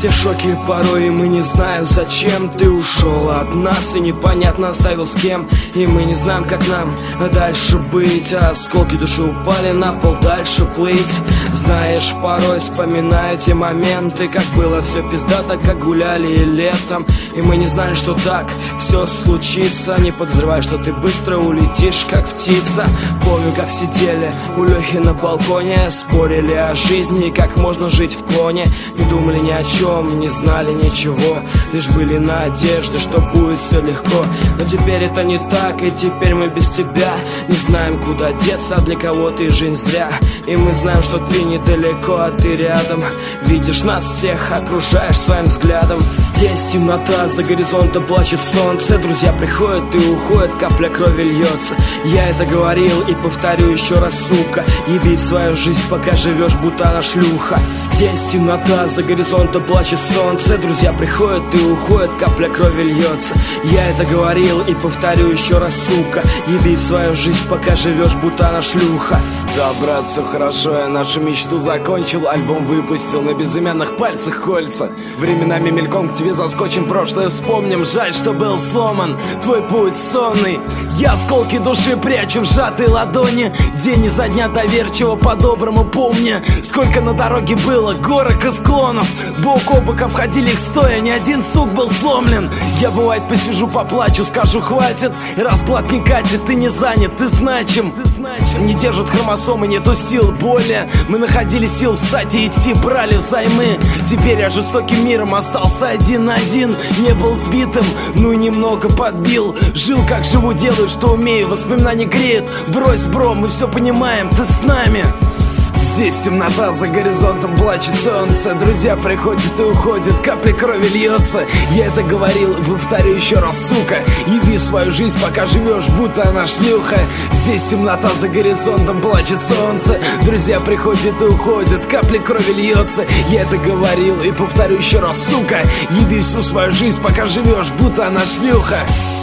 Все в шоке порой, и мы не знаем, зачем ты ушел от нас, и непонятно оставил с кем. И мы не знаем, как нам дальше быть. Осколки души упали на пол, дальше плыть. Знаешь, порой вспоминаю те моменты, как было все пиздато, как гуляли летом. И мы не знали, что так все случится. Не подозревая, что ты быстро улетишь, как птица. Помню, как сидели у Лехи на балконе, спорили о жизни и как можно жить в клоне. Не думали ни о чем, не знали ничего, лишь были надежды, что будет все легко. Но теперь это не так, и теперь мы без тебя не знаем, куда деться, для кого ты жизнь зря. И мы знаем, что ты недалеко, а ты рядом. Видишь нас всех, окружаешь своим взглядом. Здесь темнота, за горизонтом плачет солнце. Друзья приходят и уходят, капля крови льется. Я это говорил и повторю еще раз, сука. Еби свою жизнь, пока живешь, будто она шлюха. Здесь темнота, за горизонтом плачет солнце. Друзья приходят и уходят, капля крови льется. Я это говорил и повторю еще раз, сука. Еби свою жизнь, пока живешь, будто она шлюха. Да, брат, все хорошо, я нашу мечту закончил. Альбом выпустил, на безымянных пальцах кольца. Временами мельком к тебе заскочим, прошлое вспомним. Жаль, что был сломан твой путь сонный. Я осколки души прячу в сжатые ладони. День изо дня доверчиво, по-доброму помня, сколько на дороге было горок и склонов. Бок о бок обходили их стоя, ни один сук был сломлен. Я, бывает, посижу, поплачу, скажу хватит. И расклад не катит, ты не занят, ты значим. Не держат хромосомы, нету сил более. Мы находили сил встать и идти, брали взаймы. Теперь я жестоким миром остался один на один. Не был сбитым, ну и немного подбил. Жил как живу, делаю, что умею. Воспоминания греют, брось, бро, мы все понимаем, ты с нами. Здесь темнота, за горизонтом плачет солнце. Друзья приходят и уходят, капли крови льется. Я это говорил и повторю еще раз, сука. Еби свою жизнь, пока живешь, будто она шлюха. Здесь темнота, за горизонтом плачет солнце. Друзья приходят и уходят, капли крови льется. Я это говорил и повторю еще раз, сука. Еби всю свою жизнь, пока живешь, будто она шлюха.